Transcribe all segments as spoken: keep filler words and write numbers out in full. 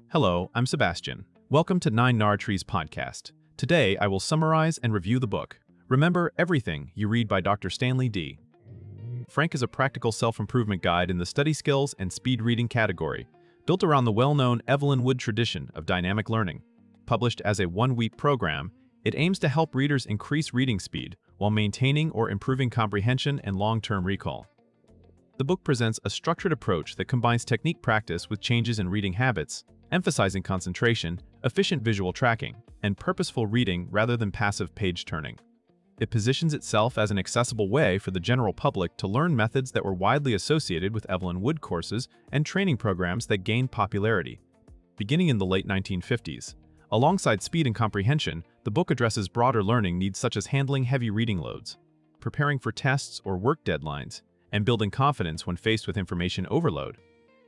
Hello, I'm Sebastian. Welcome to Nine Nar Trees podcast. Today, I will summarize and review the book, Remember Everything You Read by Doctor Stanley D. Frank is a practical self-improvement guide in the study skills and speed reading category, built around the well-known Evelyn Wood tradition of dynamic learning. Published as a one-week program, it aims to help readers increase reading speed while maintaining or improving comprehension and long-term recall. The book presents a structured approach that combines technique practice with changes in reading habits, emphasizing concentration, efficient visual tracking, and purposeful reading rather than passive page-turning. It positions itself as an accessible way for the general public to learn methods that were widely associated with Evelyn Wood courses and training programs that gained popularity. Beginning in the late nineteen fifties, alongside speed and comprehension, the book addresses broader learning needs such as handling heavy reading loads, preparing for tests or work deadlines, and building confidence when faced with information overload.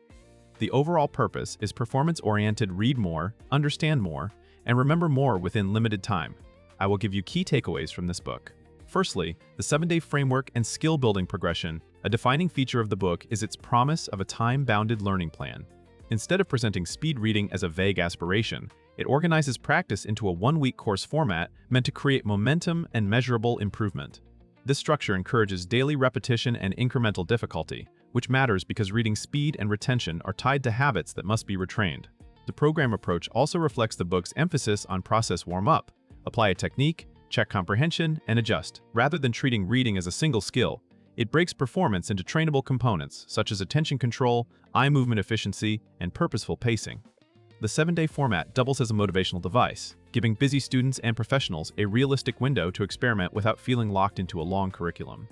The overall purpose is performance-oriented read more, understand more, and remember more within limited time. I will give you key takeaways from this book. Firstly, the seven-day framework and skill-building progression. A defining feature of the book is its promise of a time-bounded learning plan. Instead of presenting speed reading as a vague aspiration, it organizes practice into a one-week course format meant to create momentum and measurable improvement. This structure encourages daily repetition and incremental difficulty, which matters because reading speed and retention are tied to habits that must be retrained. The program approach also reflects the book's emphasis on process warm-up. Apply a technique, check comprehension, and adjust. Rather than treating reading as a single skill, it breaks performance into trainable components such as attention control, eye movement efficiency, and purposeful pacing. The seven-day format doubles as a motivational device, giving busy students and professionals a realistic window to experiment without feeling locked into a long curriculum.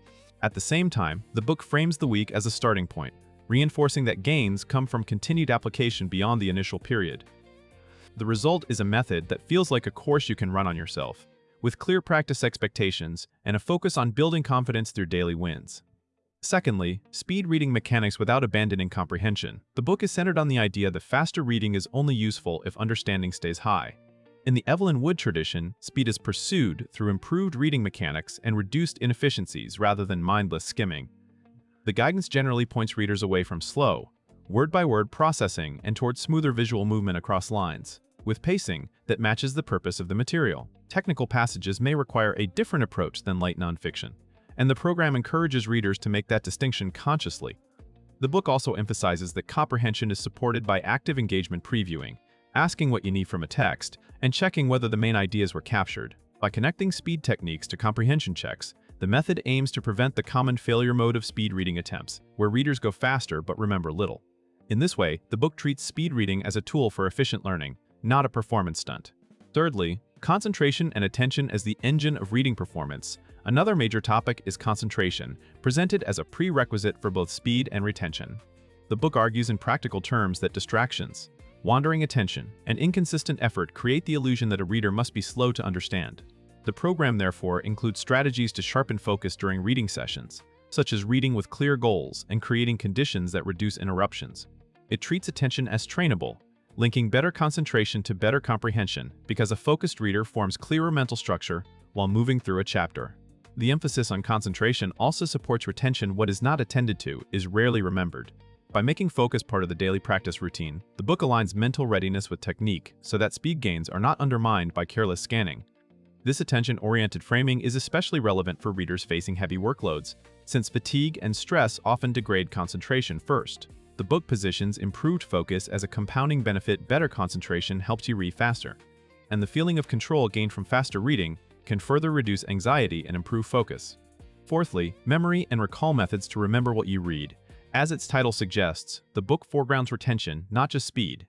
At the same time, the book frames the week as a starting point, reinforcing that gains come from continued application beyond the initial period. The result is a method that feels like a course you can run on yourself, with clear practice expectations and a focus on building confidence through daily wins. Secondly, speed reading mechanics without abandoning comprehension. The book is centered on the idea that faster reading is only useful if understanding stays high. In the Evelyn Wood tradition, speed is pursued through improved reading mechanics and reduced inefficiencies rather than mindless skimming. The guidance generally points readers away from slow, word-by-word processing and towards smoother visual movement across lines, with pacing that matches the purpose of the material. Technical passages may require a different approach than light nonfiction, and the program encourages readers to make that distinction consciously. The book also emphasizes that comprehension is supported by active engagement previewing, asking what you need from a text, and checking whether the main ideas were captured. By connecting speed techniques to comprehension checks, the method aims to prevent the common failure mode of speed reading attempts, where readers go faster but remember little. In this way, the book treats speed reading as a tool for efficient learning, not a performance stunt. Thirdly, concentration and attention as the engine of reading performance. Another major topic is concentration, presented as a prerequisite for both speed and retention. The book argues in practical terms that distractions, wandering attention, and inconsistent effort create the illusion that a reader must be slow to understand. The program, therefore, includes strategies to sharpen focus during reading sessions, such as reading with clear goals and creating conditions that reduce interruptions. It treats attention as trainable, linking better concentration to better comprehension because a focused reader forms clearer mental structure while moving through a chapter. The emphasis on concentration also supports retention. What is not attended to is rarely remembered. By making focus part of the daily practice routine, the book aligns mental readiness with technique so that speed gains are not undermined by careless scanning. This attention-oriented framing is especially relevant for readers facing heavy workloads, since fatigue and stress often degrade concentration first. The book positions improved focus as a compounding benefit. Better concentration helps you read faster, and the feeling of control gained from faster reading can further reduce anxiety and improve focus. Fourthly, memory and recall methods to remember what you read. As its title suggests, the book foregrounds retention, not just speed.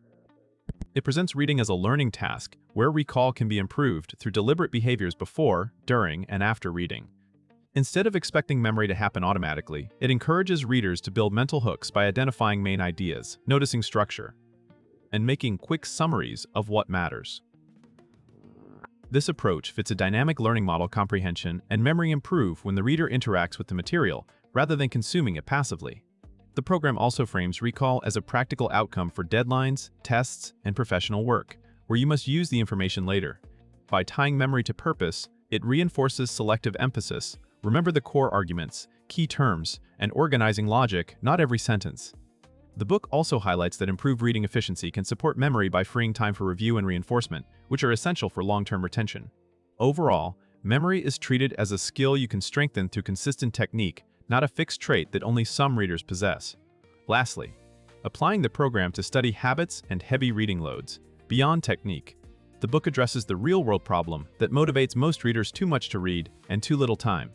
It presents reading as a learning task, where recall can be improved through deliberate behaviors before, during, and after reading. Instead of expecting memory to happen automatically, it encourages readers to build mental hooks by identifying main ideas, noticing structure, and making quick summaries of what matters. This approach fits a dynamic learning model. Comprehension and memory improve when the reader interacts with the material, rather than consuming it passively. The program also frames recall as a practical outcome for deadlines, tests, and professional work, where you must use the information later. By tying memory to purpose, it reinforces selective emphasis. Remember the core arguments, key terms, and organizing logic, not every sentence. The book also highlights that improved reading efficiency can support memory by freeing time for review and reinforcement, which are essential for long-term retention. Overall, memory is treated as a skill you can strengthen through consistent technique, not a fixed trait that only some readers possess. Lastly, applying the program to study habits and heavy reading loads. Beyond technique, the book addresses the real-world problem that motivates most readers too much to read and too little time.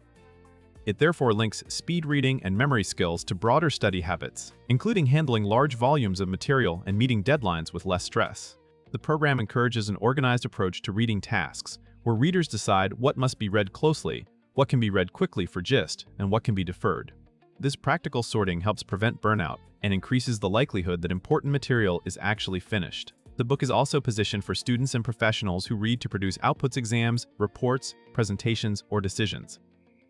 It therefore links speed reading and memory skills to broader study habits, including handling large volumes of material and meeting deadlines with less stress. The program encourages an organized approach to reading tasks, where readers decide what must be read closely, what can be read quickly for gist, and what can be deferred. This practical sorting helps prevent burnout and increases the likelihood that important material is actually finished. The book is also positioned for students and professionals who read to produce outputs exams, reports, presentations, or decisions.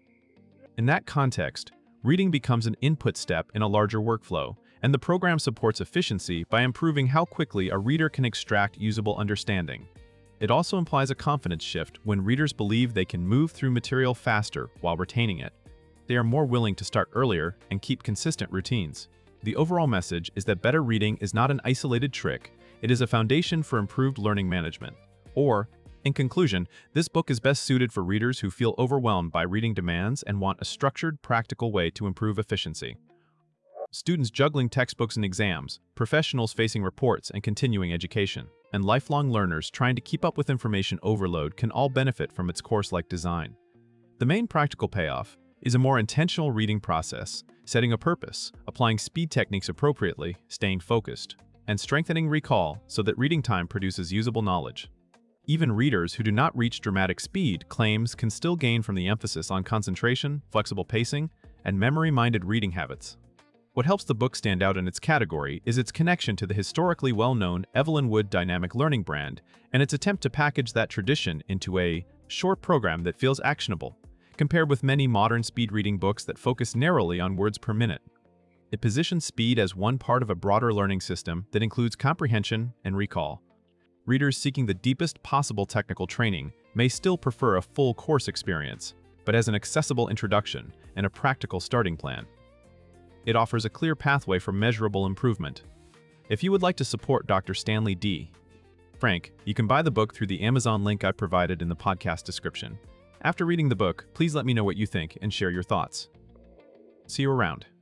In that context, reading becomes an input step in a larger workflow, and the program supports efficiency by improving how quickly a reader can extract usable understanding. It also implies a confidence shift when readers believe they can move through material faster while retaining it. They are more willing to start earlier and keep consistent routines. The overall message is that better reading is not an isolated trick, it is a foundation for improved learning management. Or, in conclusion, this book is best suited for readers who feel overwhelmed by reading demands and want a structured, practical way to improve efficiency. Students juggling textbooks and exams, professionals facing reports and continuing education, and lifelong learners trying to keep up with information overload can all benefit from its course-like design. The main practical payoff is a more intentional reading process, setting a purpose, applying speed techniques appropriately, staying focused, and strengthening recall so that reading time produces usable knowledge. Even readers who do not reach dramatic speed claims can still gain from the emphasis on concentration, flexible pacing, and memory-minded reading habits. What helps the book stand out in its category is its connection to the historically well-known Evelyn Wood dynamic learning brand and its attempt to package that tradition into a short program that feels actionable, compared with many modern speed reading books that focus narrowly on words per minute. It positions speed as one part of a broader learning system that includes comprehension and recall. Readers seeking the deepest possible technical training may still prefer a full course experience, but as an accessible introduction and a practical starting plan. It offers a clear pathway for measurable improvement. If you would like to support Doctor Stanley D. Frank, you can buy the book through the Amazon link I provided in the podcast description. After reading the book, please let me know what you think and share your thoughts. See you around.